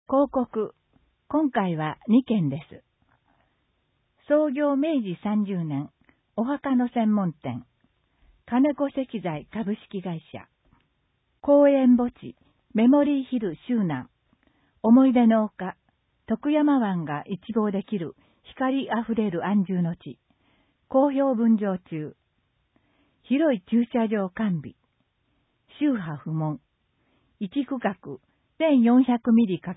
広告。今回は2件です。創業明治30年、お墓の専門店、金子石材株式会社。公園墓地、メモリーヒル周南。思い出の丘、徳山湾が一望できる光あふれる安住の地。好評分譲中。広い駐車場完備。宗派不問。一区画1400ミリ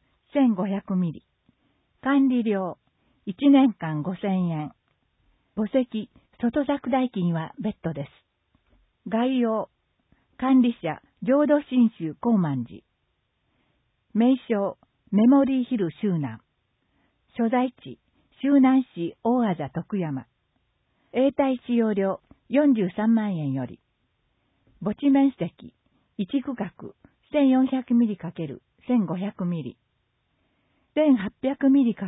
×1500ミリ。管理料1年間5000円。墓石、外作代金は別途です。概要。管理者、浄土真宗高万寺。名称、メモリーヒル周南。所在地、周南市大字徳山。永代使用料43万円より。墓地面積、1区画1400ミリ×1500ミリ。1800ミリ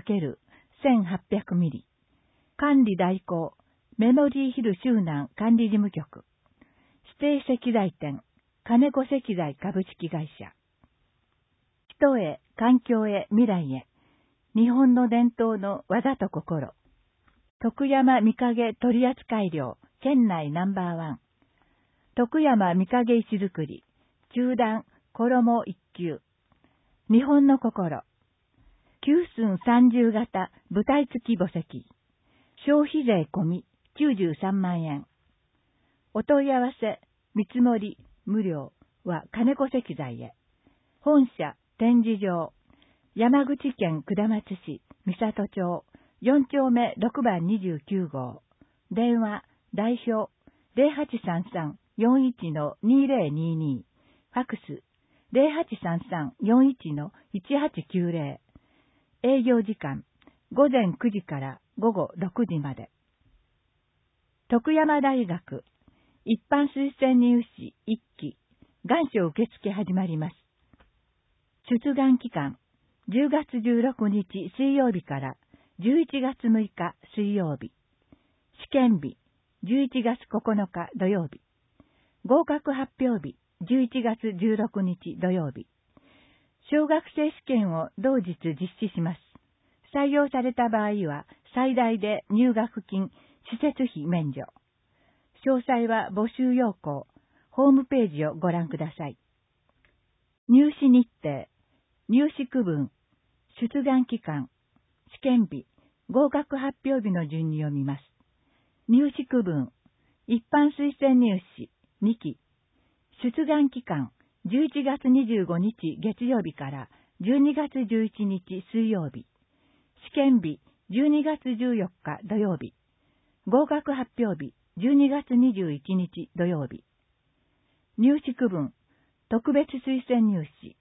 ×1800ミリ。管理代行、メモリーヒル周南管理事務局。指定石材店、金子石材株式会社。人へ、環境へ、未来へ。日本の伝統の技と心。徳山御影取扱量、県内ナンバーワン。徳山御影石造り、中段、衣一級。日本の心。9寸30型舞台付き墓石。消費税込み93万円。お問い合わせ、見積もり、無料は金子石材へ。本社、展示場。山口県下松市、三郷町、4丁目6番29号。電話、代表、0833-41-2022。ファックス、0833-41-1890。営業時間、午前9時から午後6時まで。徳山大学、一般推薦入試1期、願書受付始まります。出願期間、10月16日水曜日から11月6日水曜日。試験日、11月9日土曜日。合格発表日、11月16日土曜日。小学生試験を同日実施します。採用された場合は最大で入学金、施設費免除。詳細は募集要項、ホームページをご覧ください。入試日程、入試区分、出願期間、試験日、合格発表日の順に読みます。入試区分、一般推薦入試2期、出願期間、11月25日月曜日から12月11日水曜日。試験日、12月14日土曜日。合格発表日、12月21日土曜日。入試区分、特別推薦入試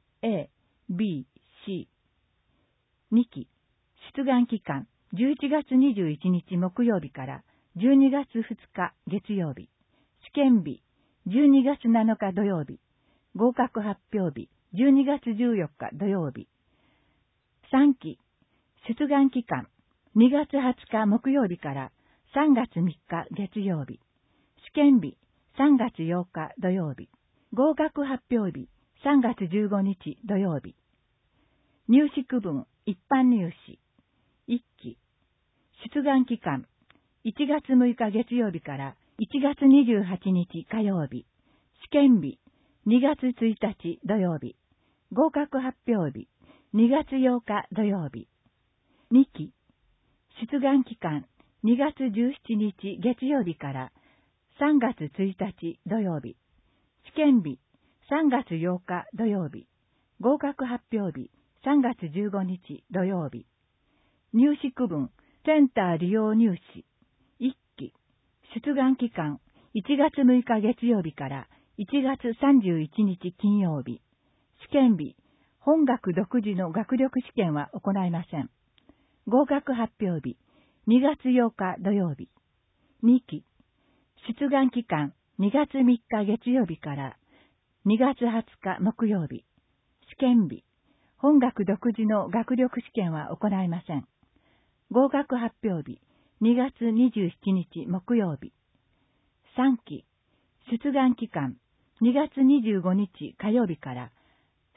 A、B、C。2期、出願期間、11月21日木曜日から12月2日月曜日。試験日、12月7日土曜日。合格発表日、12月14日土曜日。3期、出願期間、2月20日木曜日から3月3日月曜日。試験日、3月8日土曜日。合格発表日、3月15日土曜日。入試区分、一般入試。1期、出願期間、1月6日月曜日から1月28日火曜日。試験日、2月1日土曜日。合格発表日、2月8日土曜日。2期、出願期間、2月17日月曜日から3月1日土曜日。試験日、3月8日土曜日。合格発表日、3月15日土曜日。入試区分、センター利用入試。1期、出願期間、1月6日月曜日から1月31日金曜日。試験日、本学独自の学力試験は行いません。合格発表日、2月8日土曜日。2期、出願期間、2月3日月曜日から2月20日木曜日。試験日、本学独自の学力試験は行いません。合格発表日、2月27日木曜日。3期、出願期間、2月25日火曜日から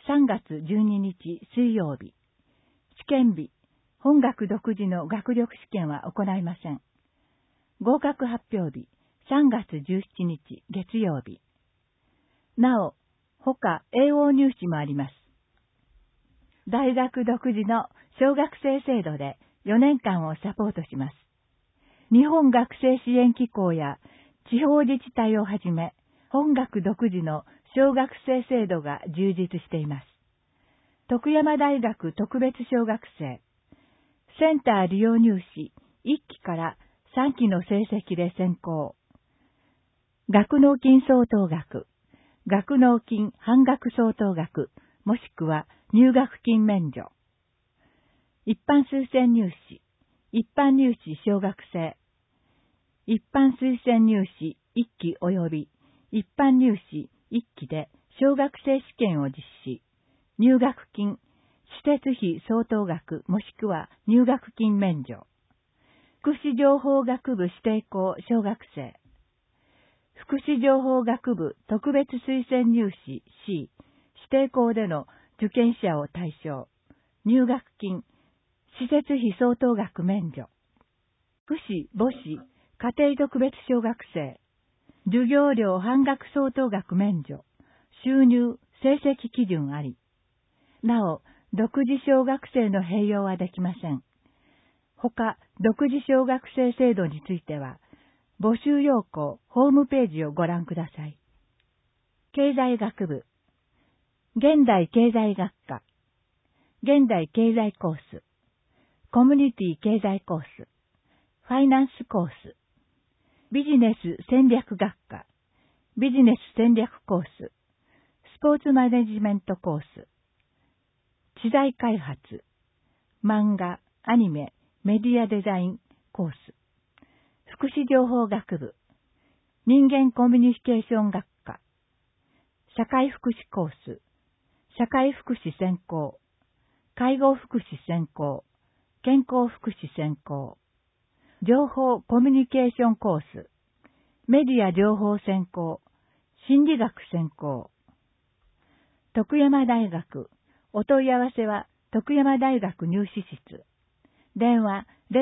3月12日水曜日。試験日、本学独自の学力試験は行いません。合格発表日、3月17日月曜日。なお、他英応入試もあります。大学独自の小学生制度で4年間をサポートします。日本学生支援機構や地方自治体をはじめ、本学独自の小学生制度が充実しています。徳山大学特別小学生、センター利用入試1期から3期の成績で選考。学納金相当額、学納金半額相当額、もしくは入学金免除。一般推薦入試、一般入試小学生、一般推薦入試1期及び一般入試1期で小学生試験を実施。入学金、施設費相当額もしくは入学金免除。福祉情報学部指定校小学生。福祉情報学部特別推薦入試 C 指定校での受験者を対象。入学金、施設費相当額免除。福祉母子家庭特別小学生。授業料半額相当額免除。収入、成績基準あり。なお、独自小学生の併用はできません。他、独自小学生制度については、募集要項ホームページをご覧ください。経済学部、現代経済学科、現代経済コース、コミュニティ経済コース、ファイナンスコース、ビジネス戦略学科、ビジネス戦略コース、スポーツマネジメントコース、知財開発、漫画、アニメ、メディアデザインコース、福祉情報学部、人間コミュニケーション学科、社会福祉コース、社会福祉専攻、介護福祉専攻、健康福祉専攻、情報コミュニケーションコース、メディア情報専攻、心理学専攻。徳山大学、お問い合わせは徳山大学入試室。電話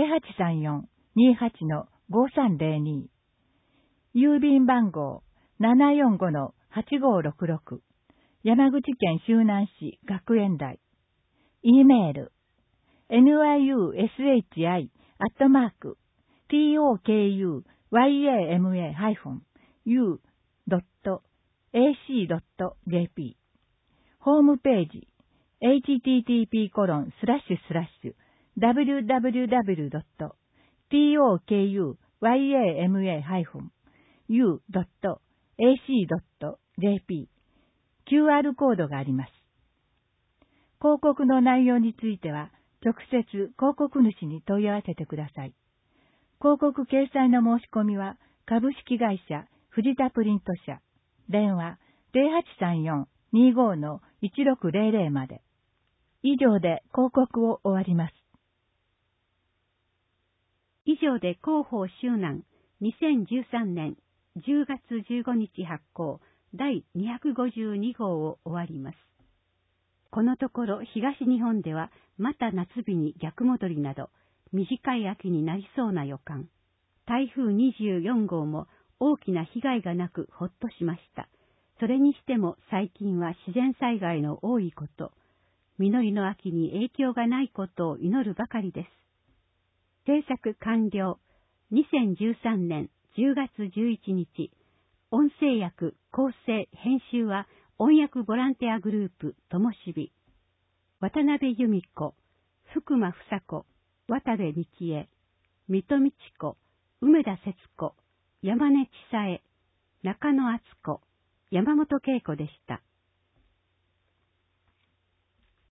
0834-28-5302。郵便番号745-8566。山口県周南市学園大。E メール niushitokuyama-u.ac.jp ホームページ http://www.tokuyama-u.ac.jp QR コードがあります。広告の内容については、直接広告主に問い合わせてください。広告掲載の申し込みは、株式会社藤田プリント社、電話0834-25-1600まで。以上で広告を終わります。 以上で広報周南2013年10月15日発行第252号を終わります。このところ東日本ではまた夏日に逆戻りなど短い秋になりそうな予感。台風24号も大きな被害がなくほっとしました。それにしても最近は自然災害の多いこと、実りの秋に影響がないことを祈るばかりです。制作完了。2013年10月11日。音声訳、構成、編集は音訳ボランティアグループ、ともしび。渡辺由美子、福間房子、渡部幹恵、水戸美智子、梅田節子、山根千佐恵、中野敦子、山本恵子でした。